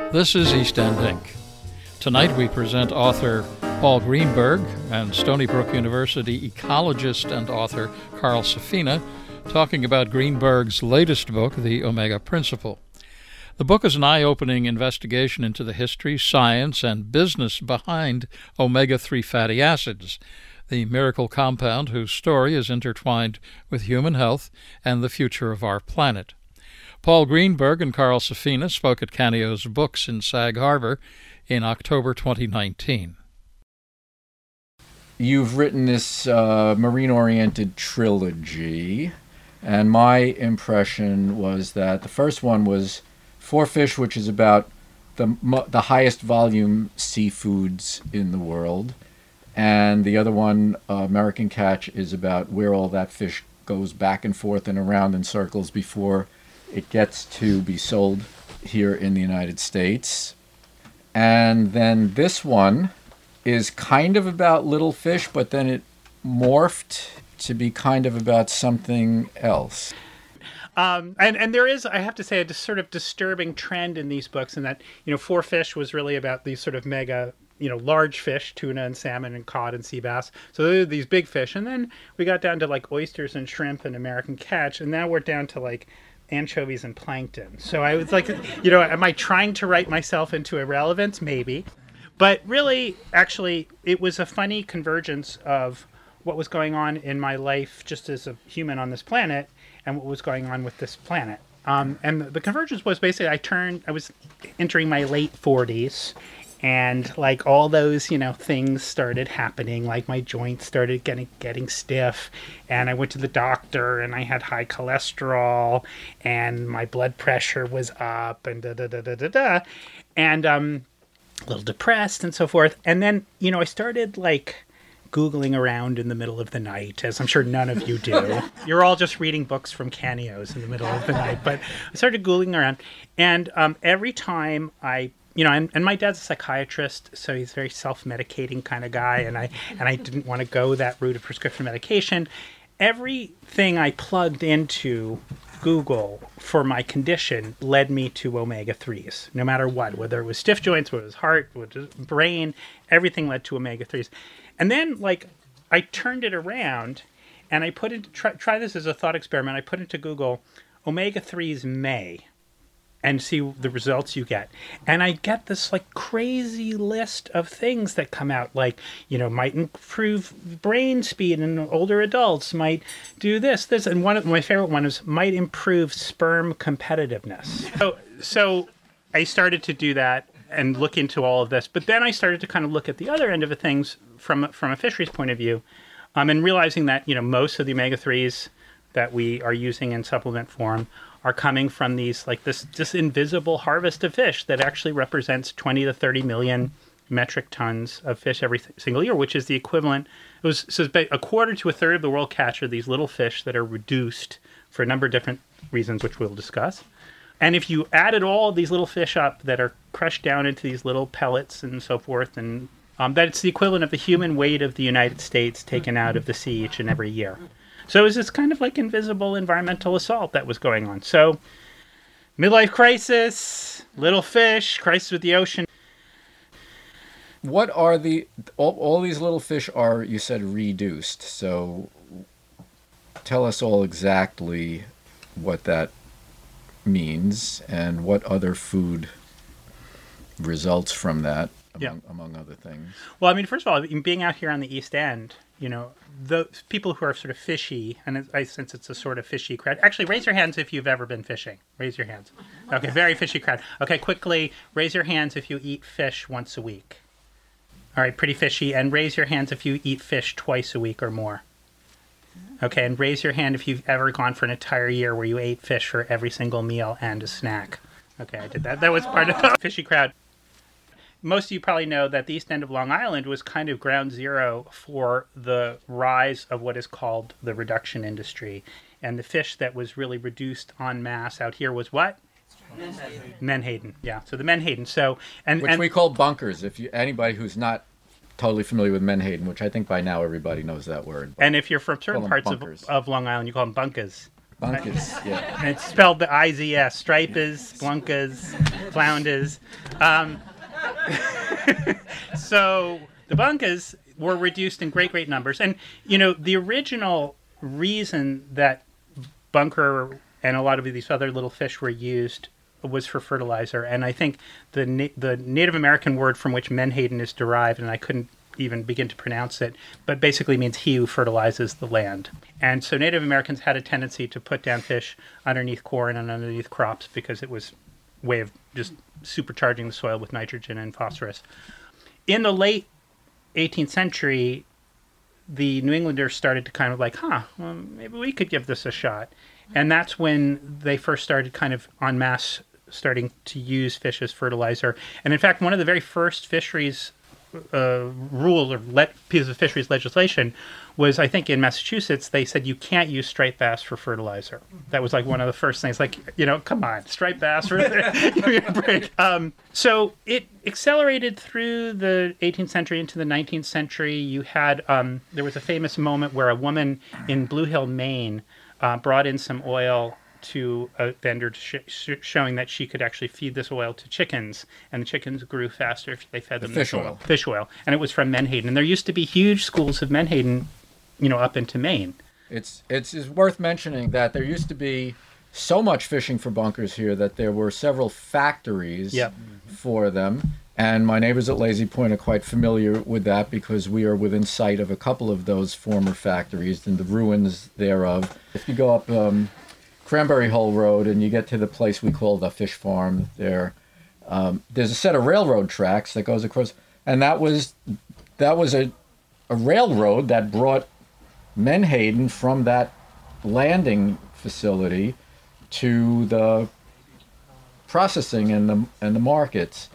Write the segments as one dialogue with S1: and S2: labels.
S1: This is East End Inc. Tonight we present author Paul Greenberg and Stony Brook University ecologist and author Carl Safina talking about Greenberg's latest book, The Omega Principle. The book is an eye-opening investigation into the history, science, and business behind omega-3 fatty acids, the miracle compound whose story is intertwined with human health and the future of our planet. Paul Greenberg and Carl Safina spoke at Canio's Books in Sag Harbor in October 2019.
S2: You've written this marine-oriented trilogy, and my impression was that the first one was For Fish, which is about the highest volume seafoods in the world, and the other one, American Catch, is about where all that fish goes back and forth and around in circles before it gets to be sold here in the United States. And then this one is kind of about little fish, but then it morphed to be kind of about something else.
S3: And there is, I have to say, a sort of disturbing trend in these books in that, For Fish was really about these sort of mega, large fish, tuna and salmon and cod and sea bass. So they're these big fish. And then we got down to like oysters and shrimp and American Catch. And now we're down to like anchovies and plankton. So I was like, am I trying to write myself into irrelevance? Maybe. But really, actually, it was a funny convergence of what was going on in my life just as a human on this planet and what was going on with this planet. And the convergence was basically I was entering my late 40s, and like all those, things started happening. Like my joints started getting stiff, and I went to the doctor, and I had high cholesterol, and my blood pressure was up, and and a little depressed and so forth. And then, I started like Googling around in the middle of the night, as I'm sure none of you do. You're all just reading books from Canio's in the middle of the night. But I started Googling around, and every time and my dad's a psychiatrist, so he's a very self-medicating kind of guy, and I didn't want to go that route of prescription medication. Everything I plugged into Google for my condition led me to omega-3s, no matter what, whether it was stiff joints, whether it was heart, whether it was brain, everything led to omega-3s. And then, I turned it around, and I put it, try this as a thought experiment, I put into Google, omega-3s may, and see the results you get. And I get this crazy list of things that come out, might improve brain speed in older adults, might do this, and one of my favorite one is might improve sperm competitiveness. So I started to do that and look into all of this, but then I started to kind of look at the other end of the things from a fisheries point of view, and realizing that most of the omega-3s that we are using in supplement form are coming from these this invisible harvest of fish that actually represents 20 to 30 million metric tons of fish every single year, which is the equivalent. So a quarter to a third of the world catch are these little fish that are reduced for a number of different reasons, which we'll discuss. And if you added all these little fish up that are crushed down into these little pellets and so forth, and that it's the equivalent of the human weight of the United States taken out of the sea each and every year. So it was this kind of invisible environmental assault that was going on. So midlife crisis, little fish, crisis with the ocean.
S2: What are all these little fish are, you said, reduced. So tell us all exactly what that means and what other food results from that, among other things.
S3: Well, first of all, being out here on the East End, the people who are sort of fishy, and I sense it's a sort of fishy crowd. Actually, raise your hands if you've ever been fishing. Raise your hands. Okay, very fishy crowd. Okay, quickly, raise your hands if you eat fish once a week. All right, pretty fishy. And raise your hands if you eat fish twice a week or more. Okay, and raise your hand if you've ever gone for an entire year where you ate fish for every single meal and a snack. Okay, I did that. That was part of the fishy crowd. Most of you probably know that the East End of Long Island was kind of ground zero for the rise of what is called the reduction industry. And the fish that was really reduced en masse out here was what? Menhaden. Yeah, so the Menhaden. Which
S2: we call bunkers. Anybody who's not totally familiar with Menhaden, which I think by now everybody knows that word.
S3: And if you're from certain parts of Long Island, you call them bunkas.
S2: Bunkers, yeah.
S3: And it's spelled the IZS, stripers, blunkers, flounders. So the bunkers were reduced in great, great numbers. And, the original reason that bunker and a lot of these other little fish were used was for fertilizer. And I think the Native American word from which menhaden is derived, and I couldn't even begin to pronounce it, but basically means he who fertilizes the land. And so Native Americans had a tendency to put down fish underneath corn and underneath crops because it was a way of just supercharging the soil with nitrogen and phosphorus. In the late 18th century, the New Englanders started to kind of like, well, maybe we could give this a shot. And that's when they first started kind of en masse starting to use fish as fertilizer. And in fact, one of the very first fisheries rule or piece of fisheries legislation was, I think in Massachusetts, they said you can't use striped bass for fertilizer. That was like one of the first things, like, come on, striped bass, give me a break. So it accelerated through the 18th century into the 19th century. You had, there was a famous moment where a woman in Blue Hill, Maine, brought in some oil to a vendor showing that she could actually feed this oil to chickens, and the chickens grew faster if they fed them
S2: fish oil.
S3: Fish oil, and it was from menhaden. And there used to be huge schools of menhaden, up into Maine.
S2: It's worth mentioning that there used to be so much fishing for bunkers here that there were several factories for them. And my neighbors at Lazy Point are quite familiar with that because we are within sight of a couple of those former factories and the ruins thereof. If you go up Cranberry Hole Road and you get to the place we call the Fish Farm there's a set of railroad tracks that goes across, and that was a railroad that brought menhaden from that landing facility to the processing and the markets.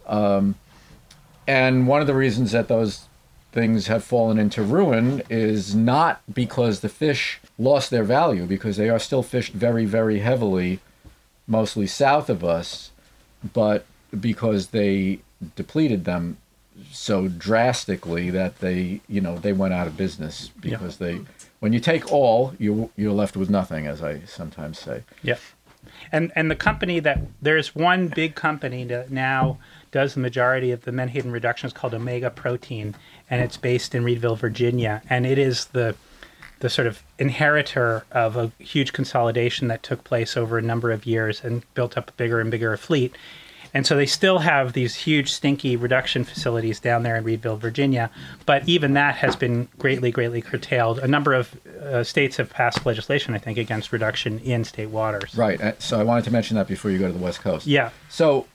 S2: And one of the reasons that those things have fallen into ruin is not because the fish lost their value, because they are still fished very, very heavily, mostly south of us, but because they depleted them so drastically that they went out of business because when you take all, you're left with nothing, as I sometimes say.
S3: Yeah. And the company there's one big company that now does the majority of the menhaden reductions called Omega Protein, and it's based in Reedville, Virginia, and it is the sort of inheritor of a huge consolidation that took place over a number of years and built up a bigger and bigger fleet. And so they still have these huge, stinky reduction facilities down there in Reedville, Virginia. But even that has been greatly, greatly curtailed. A number of states have passed legislation, I think, against reduction in state waters.
S2: Right. So I wanted to mention that before you go to the West Coast.
S3: Yeah.
S2: So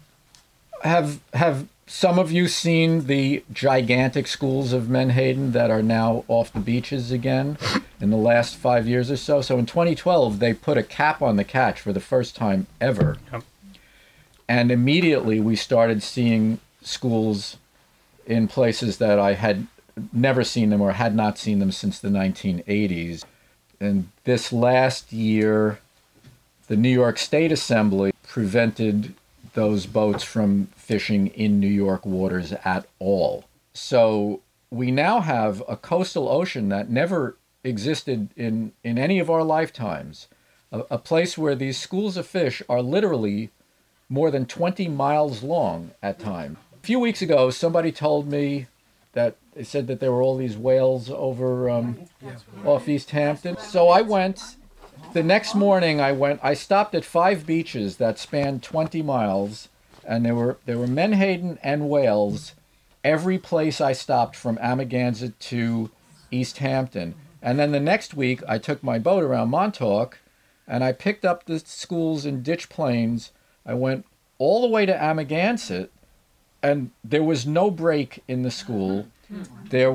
S2: have some of you seen the gigantic schools of menhaden that are now off the beaches again in the last 5 years or so? So in 2012, they put a cap on the catch for the first time ever. Yep. And immediately we started seeing schools in places that I had never seen them or had not seen them since the 1980s. And this last year, the New York State Assembly prevented those boats from fishing in New York waters at all. So we now have a coastal ocean that never existed in any of our lifetimes, a place where these schools of fish are literally more than 20 miles long at times. A few weeks ago, somebody told me that they said that there were all these whales over off East Hampton. So I went. The next morning, I stopped at 5 beaches that spanned 20 miles, and there were menhaden and whales every place I stopped from Amagansett to East Hampton. And then the next week, I took my boat around Montauk, and I picked up the schools in Ditch Plains. I went all the way to Amagansett, and there was no break in the school. There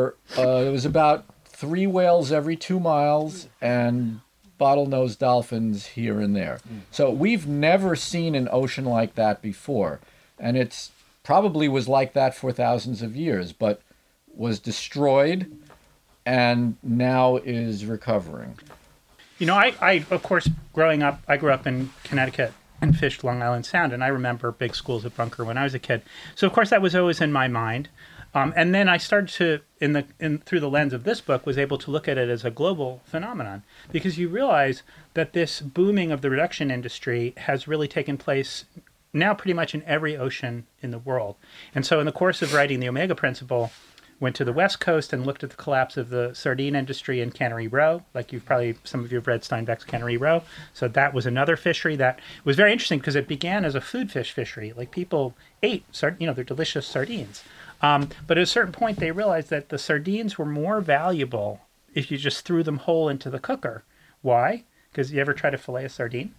S2: was about 3 whales every 2 miles and bottlenose dolphins here and there. So we've never seen an ocean like that before, and it's probably was like that for thousands of years, but was destroyed and now is recovering.
S3: I of course, I grew up in Connecticut and fished Long Island Sound, and I remember big schools of bunker when I was a kid. So, of course, that was always in my mind. And then I started to, through the lens of this book, was able to look at it as a global phenomenon, because you realize that this booming of the reduction industry has really taken place now pretty much in every ocean in the world. And so in the course of writing the Omega Principle, went to the West Coast and looked at the collapse of the sardine industry in Cannery Row. Like some of you have read Steinbeck's Cannery Row. So that was another fishery that was very interesting because it began as a food fish fishery. Like people ate, they're delicious sardines. But at a certain point, they realized that the sardines were more valuable if you just threw them whole into the cooker. Why? Because you ever try to fillet a sardine?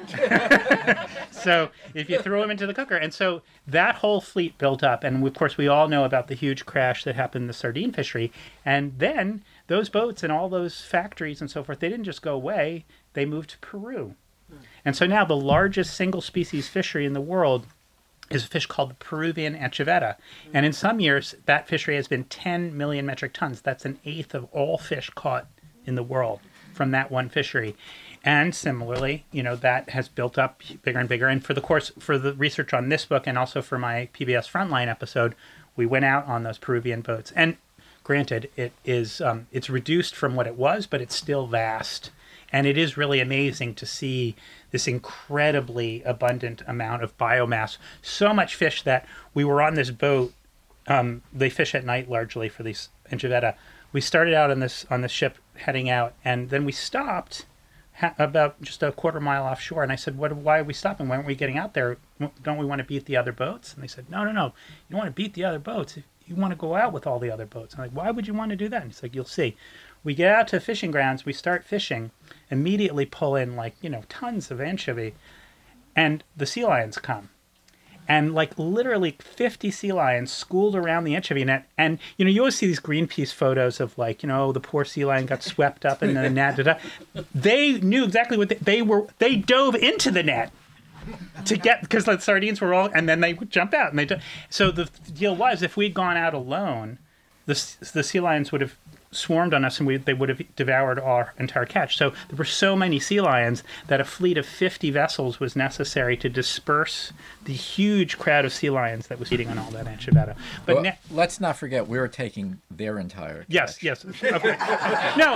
S3: So if you throw them into the cooker. And so that whole fleet built up. And of course, we all know about the huge crash that happened in the sardine fishery. And then those boats and all those factories and so forth, they didn't just go away. They moved to Peru. And so now the largest single species fishery in the world is a fish called the Peruvian anchoveta. And in some years, that fishery has been 10 million metric tons. That's an eighth of all fish caught in the world from that one fishery. And similarly, that has built up bigger and bigger. And for the research on this book and also for my PBS Frontline episode, we went out on those Peruvian boats. And granted, it's reduced from what it was, but it's still vast. And it is really amazing to see this incredibly abundant amount of biomass. So much fish that we were on this boat. They fish at night largely for these anchoveta. We started out on this ship heading out, and then we stopped about just a quarter mile offshore. And I said, why are we stopping? Why aren't we getting out there? Don't we want to beat the other boats? And they said, no. You don't want to beat the other boats. You want to go out with all the other boats. I'm like, why would you want to do that? And he's like, you'll see. We get out to fishing grounds. We start fishing, immediately pull in tons of anchovy. And the sea lions come. And literally 50 sea lions schooled around the anchovy net. And, you always see these Greenpeace photos of the poor sea lion got swept up in the net. They knew exactly what they dove into the net to get, because the sardines were all, and then they would jump out. So the deal was, if we'd gone out alone, the sea lions would have swarmed on us and they would have devoured our entire catch. So there were so many sea lions that a fleet of 50 vessels was necessary to disperse the huge crowd of sea lions that was feeding on all that anchoveta. But
S2: let's not forget, we were taking their entire catch.
S3: Yes. Okay. No,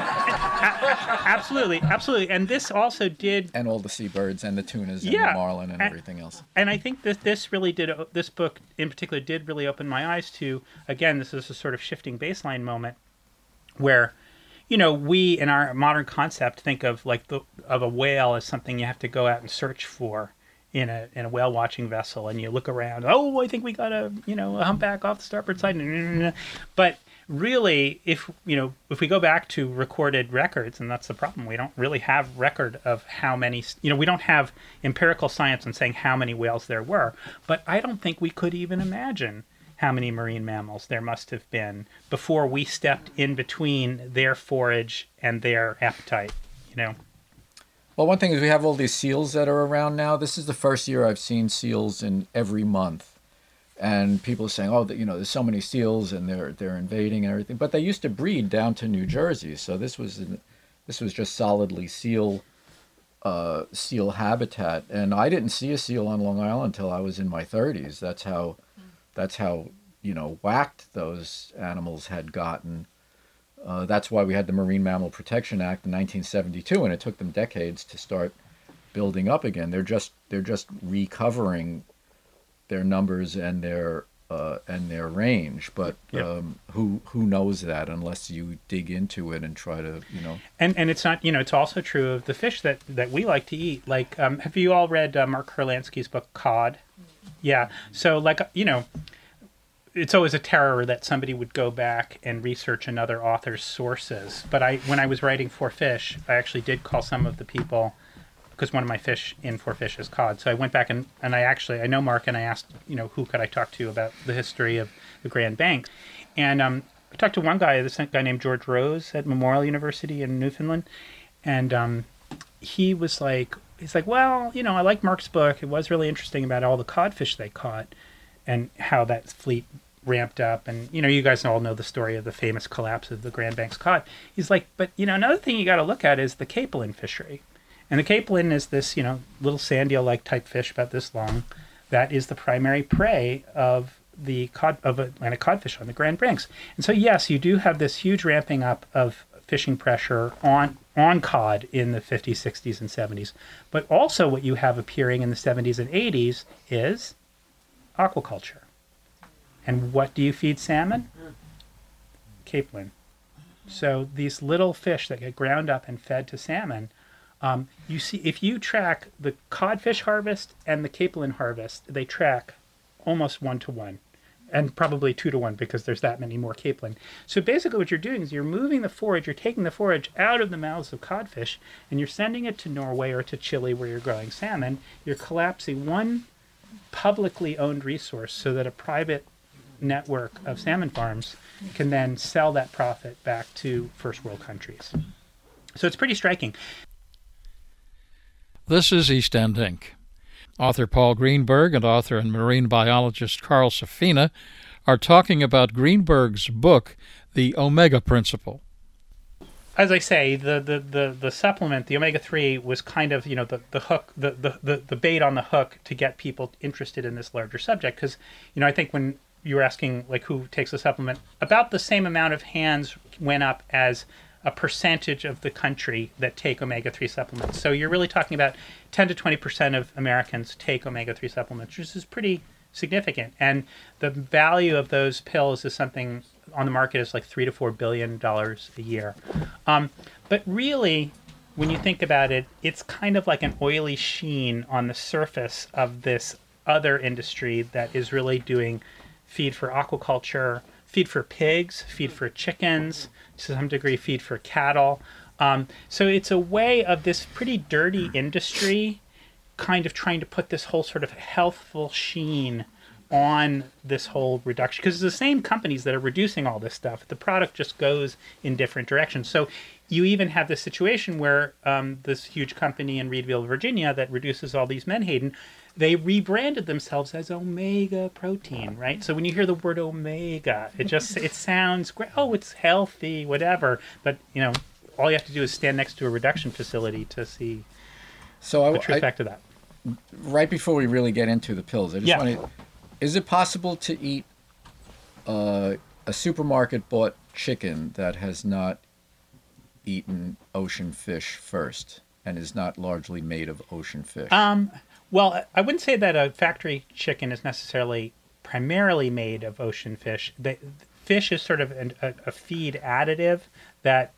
S3: absolutely. And this also did...
S2: And all the seabirds and the tunas and the marlin and everything else.
S3: And I think that this book in particular did really open my eyes to, again, this is a sort of shifting baseline moment where, we in our modern concept think of of a whale as something you have to go out and search for in a whale watching vessel, and you look around. Oh, I think we got a humpback off the starboard side. But really, if we go back to recorded records, and that's the problem, we don't really have record of how many. We don't have empirical science on saying how many whales there were. But I don't think we could even imagine how many marine mammals there must have been before we stepped in between their forage and their appetite,
S2: Well, one thing is we have all these seals that are around now. This is the first year I've seen seals in every month. And people are saying, there's so many seals and they're invading and everything. But they used to breed down to New Jersey. So this was just solidly seal habitat. And I didn't see a seal on Long Island until I was in my 30s. That's how whacked those animals had gotten. That's why we had the Marine Mammal Protection Act in 1972, and it took them decades to start building up again. They're just recovering their numbers and their range, but who knows that unless you dig into it and try to
S3: And it's not it's also true of the fish that we like to eat. Have you all read Mark Kurlansky's book Cod? Yeah. So it's always a terror that somebody would go back and research another author's sources. But when I was writing For Fish, I actually did call some of the people, because one of my fish in For Fish is cod. So I went back and I know Mark, and I asked, who could I talk to about the history of the Grand Bank. And I talked to one guy, this guy named George Rose at Memorial University in Newfoundland. And he was like, well, I like Mark's book. It was really interesting about all the codfish they caught and how that fleet ramped up. And, you guys all know the story of the famous collapse of the Grand Banks cod. He's like, but, another thing you got to look at is the capelin fishery. And the capelin is this, little sand eel-like type fish about this long that is the primary prey of the Atlantic codfish on the Grand Banks. And so yes, you do have this huge ramping up of fishing pressure on cod in the 50s, 60s, and 70s. But also what you have appearing in the 70s and 80s is aquaculture. And what do you feed salmon? Capelin. So these little fish that get ground up and fed to salmon, you see, if you track the codfish harvest and the capelin harvest, they track almost 1-to-1, and probably 2-to-1 because there's that many more capelin. So basically what you're doing is you're moving the forage, you're taking the forage out of the mouths of codfish, and you're sending it to Norway or to Chile where you're growing salmon. You're collapsing one publicly owned resource so that a private network of salmon farms can then sell that profit back to first world countries. So it's pretty striking.
S1: This is East End Inc. Author Paul Greenberg and author and marine biologist Carl Safina are talking about Greenberg's book, The Omega Principle.
S3: As I say, the supplement, the omega-3, was kind of, the hook, the bait on the hook to get people interested in this larger subject. Because, I think when you were asking, like, who takes the supplement, about the same amount of hands went up as a percentage of the country that take omega-3 supplements. So you're really talking about 10 to 20% of Americans take omega-3 supplements, which is pretty significant. And the value of those pills is something on the market is like $3 to $4 billion a year. But really, when you think about it, it's kind of like an oily sheen on the surface of this other industry that is really doing feed for aquaculture, feed for pigs, feed for chickens, to some degree feed for cattle. So it's a way of this pretty dirty industry kind of trying to put this whole sort of healthful sheen on this whole reduction. Because it's the same companies that are reducing all this stuff. The product just goes in different directions. So you even have this situation where this huge company in Reedville, Virginia, that reduces all these menhaden, they rebranded themselves as Omega Protein, right? So when you hear the word Omega, it sounds great. Oh, it's healthy, whatever. But, all you have to do is stand next to a reduction facility to see the true effect of that.
S2: Right before we really get into the pills, I just want to... Is it possible to eat a supermarket-bought chicken that has not eaten ocean fish first and is not largely made of ocean fish?
S3: Well, I wouldn't say that a factory chicken is necessarily primarily made of ocean fish. The fish is sort of a feed additive that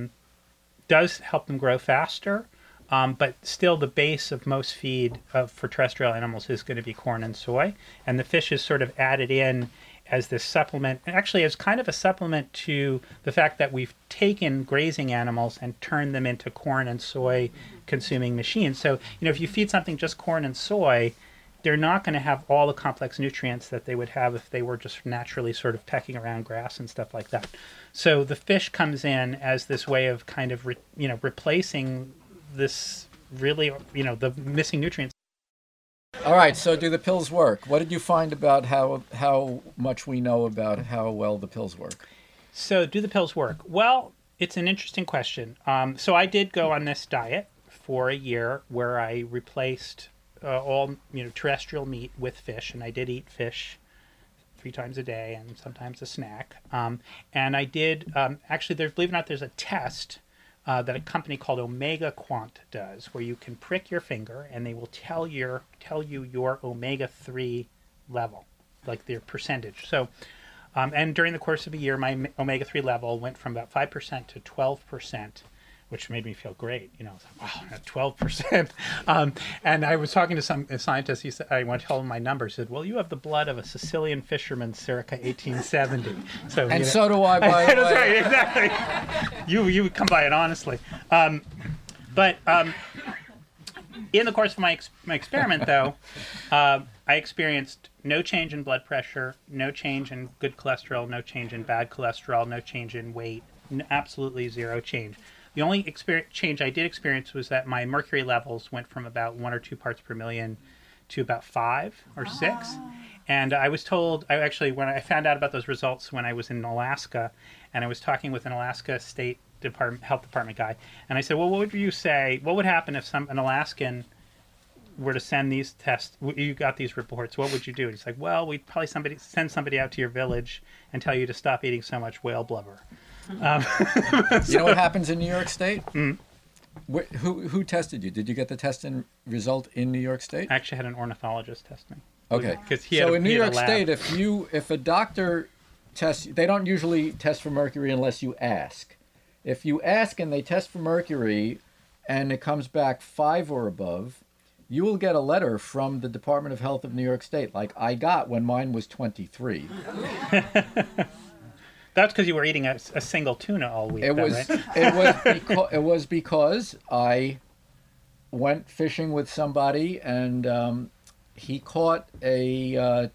S3: does help them grow faster, but still the base of most feed for terrestrial animals is going to be corn and soy, and the fish is sort of added in as this supplement, actually as kind of a supplement to the fact that we've taken grazing animals and turned them into corn and soy consuming machines. So, if you feed something just corn and soy, they're not going to have all the complex nutrients that they would have if they were just naturally sort of pecking around grass and stuff like that. So the fish comes in as this way of kind of, replacing this really, the missing nutrients.
S2: All right, so do the pills work? What did you find about how much we know about how well the pills work?
S3: So do the pills work? Well, it's an interesting question. So I did go on this diet for a year where I replaced all terrestrial meat with fish, and I did eat fish 3 times a day and sometimes a snack. And I did actually, believe it or not, there's a test that a company called Omega Quant does, where you can prick your finger and they will tell you your omega-3 level, like their percentage. So, and during the course of a year, my omega-3 level went from about 5% to 12%, which made me feel great. Wow, 12%. And I was talking to some scientist. He said, I went to tell him my numbers. He said, well, you have the blood of a Sicilian fisherman circa 1870. So,
S2: so do I, by the way.
S3: That's right, exactly. You come by it honestly. But in the course of my experiment, though, I experienced no change in blood pressure, no change in good cholesterol, no change in bad cholesterol, no change in weight, absolutely zero change. The only change I did experience was that my mercury levels went from about 1 or 2 parts per million to about 5 or 6. And I was told, when I found out about those results when I was in Alaska, and I was talking with an Alaska State Health Department guy, and I said, well, what would you say, what would happen if an Alaskan were to send these tests, you got these reports, what would you do? And he's like, well, we'd probably send somebody out to your village and tell you to stop eating so much whale blubber.
S2: You know what happens in New York State? Who tested you? Did you get the test and result in New York State?
S3: I actually had an ornithologist test me.
S2: Okay.
S3: So
S2: in New York State, if a doctor tests, they don't usually test for mercury unless you ask. If you ask and they test for mercury and it comes back 5 or above, you will get a letter from the Department of Health of New York State, like I got when mine was 23.
S3: That's because you were eating a single tuna all week.
S2: It was because I went fishing with somebody and he caught a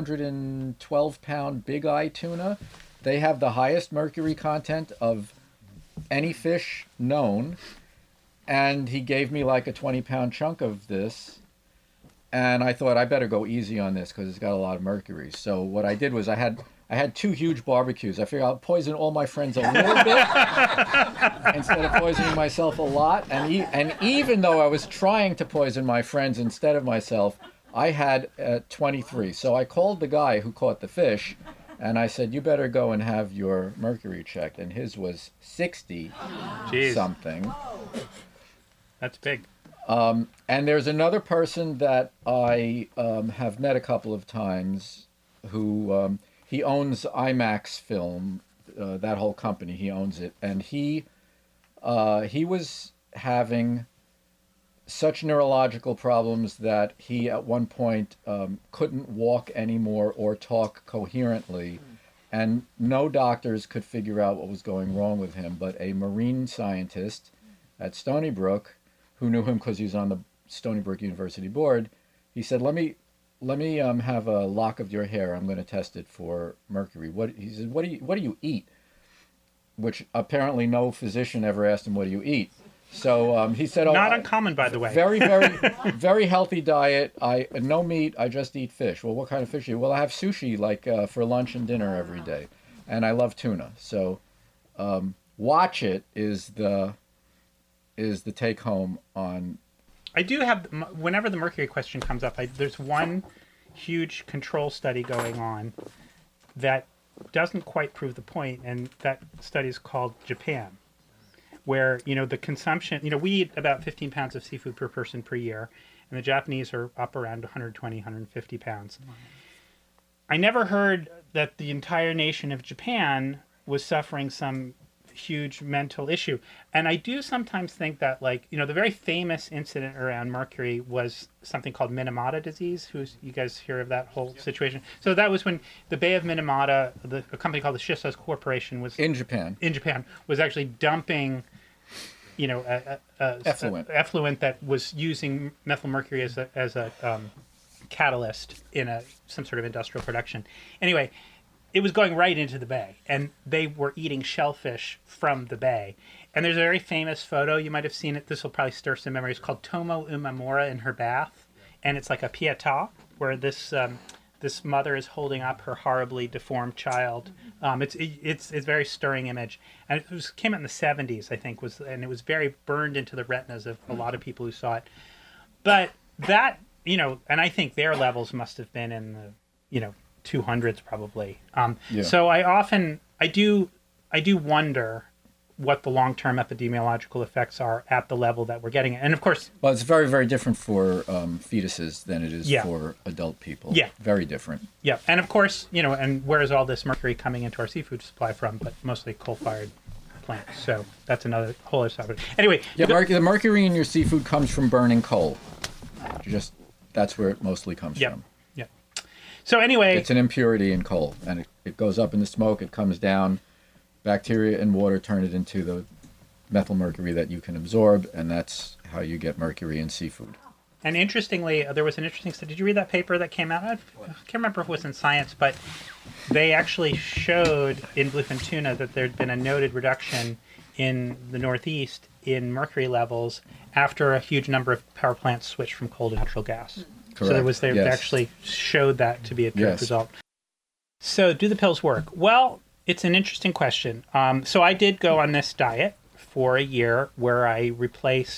S2: 212-pound big eye tuna. They have the highest mercury content of any fish known, and he gave me like a 20-pound chunk of this, and I thought I better go easy on this because it's got a lot of mercury. So what I did was I had 2 huge barbecues. I figured I'll poison all my friends a little bit instead of poisoning myself a lot. And even though I was trying to poison my friends instead of myself, I had 23. So I called the guy who caught the fish, and I said, you better go and have your mercury checked. And his was 60 something.
S3: That's big.
S2: And there's another person that I have met a couple of times who he owns IMAX Film, that whole company. He owns it. And he was having such neurological problems that he at one point couldn't walk anymore or talk coherently, and no doctors could figure out what was going wrong with him. But a marine scientist at Stony Brook, who knew him because he was on the Stony Brook University board, he said, let me have a lock of your hair. I'm going to test it for mercury. He said, what do you eat? Which apparently no physician ever asked him, what do you eat? So he said,
S3: not uncommon, by the way.
S2: Very, very, very healthy diet. No meat. I just eat fish. Well, what kind of fish do you eat? Well, I have sushi like for lunch and dinner every day, and I love tuna. So watch it is the take home on.
S3: I do have, whenever the mercury question comes up, there's one huge control study going on that doesn't quite prove the point, and that study is called Japan, where, the consumption, we eat about 15 pounds of seafood per person per year, and the Japanese are up around 120, 150 pounds. I never heard that the entire nation of Japan was suffering some huge mental issue. And I do sometimes think that, the very famous incident around mercury was something called Minamata disease. You guys hear of that whole situation? So that was when the Bay of Minamata, a company called the Shiseido Corporation was
S2: in Japan
S3: was actually dumping, effluent that was using methyl mercury as a catalyst in some sort of industrial production. Anyway, it was going right into the bay, and they were eating shellfish from the bay. And there's a very famous photo, you might have seen it, this will probably stir some memories, called Tomo Umamura in her bath. And it's like a pietà, where this mother is holding up her horribly deformed child. It's a very stirring image. And it came out in the 70s, I think, and it was very burned into the retinas of a lot of people who saw it. But that, and I think their levels must have been in the, 200s probably. So I do wonder what the long-term epidemiological effects are at the level that we're getting. And of course,
S2: well, it's very, very different for fetuses than it is for adult people.
S3: Yeah,
S2: very different.
S3: Yeah, and of course, and where is all this mercury coming into our seafood supply from? But mostly coal-fired plants. So that's another whole other subject. Anyway,
S2: the mercury in your seafood comes from burning coal. That's where it mostly comes from.
S3: So anyway,
S2: it's an impurity in coal, and it goes up in the smoke. It comes down. Bacteria and water turn it into the methyl mercury that you can absorb, and that's how you get mercury in seafood.
S3: And interestingly, there was an interesting study. Did you read that paper that came out? I can't remember if it was in Science, but they actually showed in bluefin tuna that there'd been a noted reduction in the Northeast in mercury levels after a huge number of power plants switched from coal to natural gas.
S2: Correct.
S3: So they actually showed that to be a direct result. So do the pills work? Well, it's an interesting question. So I did go on this diet for a year where I replaced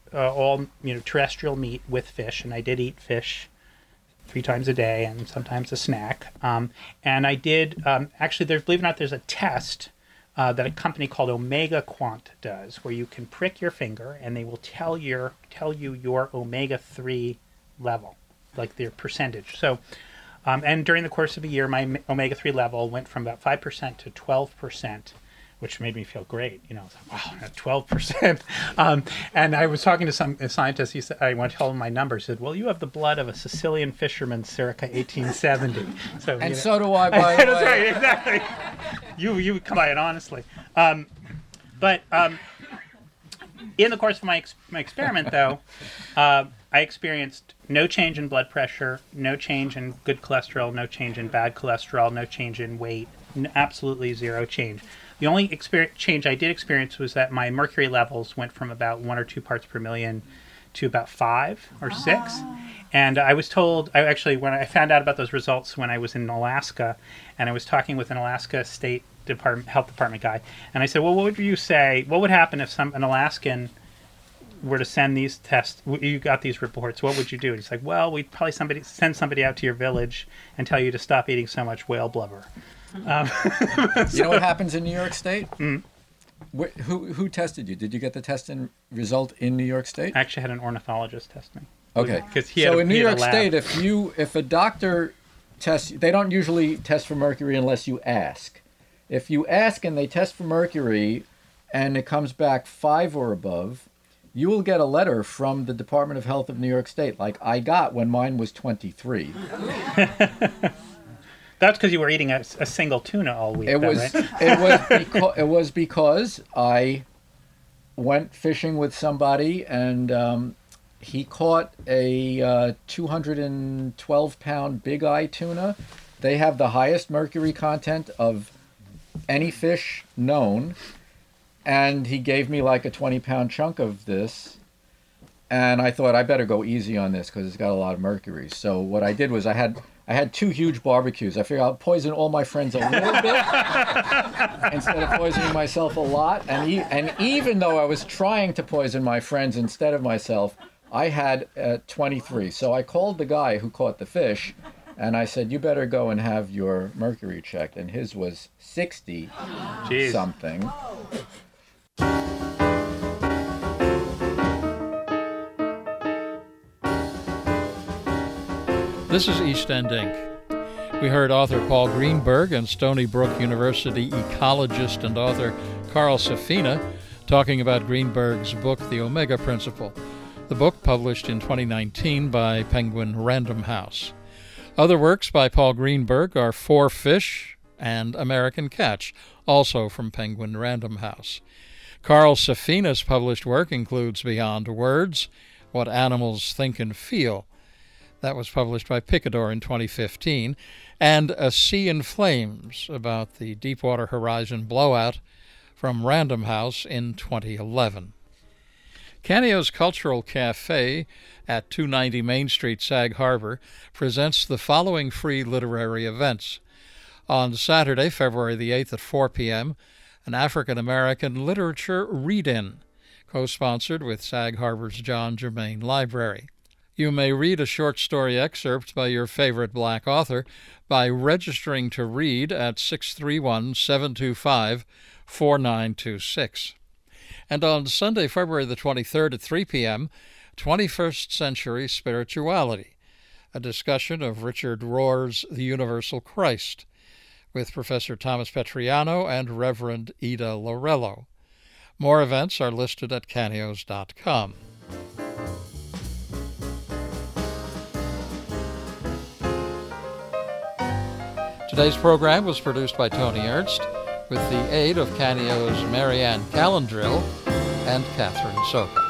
S3: all terrestrial meat with fish, and I did eat fish 3 times a day and sometimes a snack. And I did actually, believe it or not, there's a test that a company called Omega Quant does, where you can prick your finger and they will tell you your omega-3 level, like their percentage. So, and during the course of a year, my omega-3 level went from about 5% to 12%, which made me feel great. It's like, wow, 12%. And I was talking to some scientist. He said, I went to tell him my numbers. He said, well, you have the blood of a Sicilian fisherman circa 1870. So,
S2: and so do I, by the way.
S3: That's right, exactly. You come by it honestly. But in the course of my experiment, though, I experienced no change in blood pressure, no change in good cholesterol, no change in bad cholesterol, no change in weight, absolutely zero change. The only change I did experience was that my mercury levels went from about 1 or 2 parts per million to about 5 or 6. And I was told, when I found out about those results when I was in Alaska, and I was talking with an Alaska State Health Department guy, and I said, well, what would you say, what would happen if an Alaskan were to send these tests, you got these reports, what would you do? And he's like, well, we'd probably send somebody out to your village and tell you to stop eating so much whale blubber.
S2: You know what happens in New York State?
S3: Mm.
S2: Who tested you? Did you get the test result in New York State?
S3: I actually had an ornithologist test me.
S2: Okay.
S3: So
S2: in New York State, if a doctor tests, they don't usually test for mercury unless you ask. If you ask and they test for mercury and it comes back 5 or above, you will get a letter from the Department of Health of New York State, like I got when mine was 23.
S3: That's because you were eating a single tuna all week.
S2: It was because I went fishing with somebody and he caught a 212-pound big eye tuna. They have the highest mercury content of any fish known, and he gave me like a 20-pound chunk of this. And I thought I better go easy on this because it's got a lot of mercury. So what I did was I had 2 huge barbecues. I figured I'll poison all my friends a little bit instead of poisoning myself a lot. And even though I was trying to poison my friends instead of myself, I had 23. So I called the guy who caught the fish, and I said, you better go and have your mercury checked. And his was 60 something.
S1: This is East End Inc. We heard author Paul Greenberg and Stony Brook University ecologist and author Carl Safina talking about Greenberg's book, The Omega Principle. The book published in 2019 by Penguin Random House. Other works by Paul Greenberg are 4 Fish and American Catch, also from Penguin Random House. Carl Safina's published work includes Beyond Words, What Animals Think and Feel. That was published by Picador in 2015, and A Sea in Flames, about the Deepwater Horizon blowout, from Random House in 2011. Caneo's Cultural Cafe at 290 Main Street, Sag Harbor, presents the following free literary events. On Saturday, February the 8th at 4 p.m., an African-American literature read-in, co-sponsored with Sag Harbor's John Germain Library. You may read a short story excerpt by your favorite black author by registering to read at 631-725-4926. And on Sunday, February the 23rd at 3 p.m., 21st Century Spirituality, a discussion of Richard Rohr's The Universal Christ, with Professor Thomas Petriano and Reverend Ida Lorello. More events are listed at caneos.com. Today's program was produced by Tony Ernst with the aid of Caneo's Marianne Calendrill and Catherine Soka.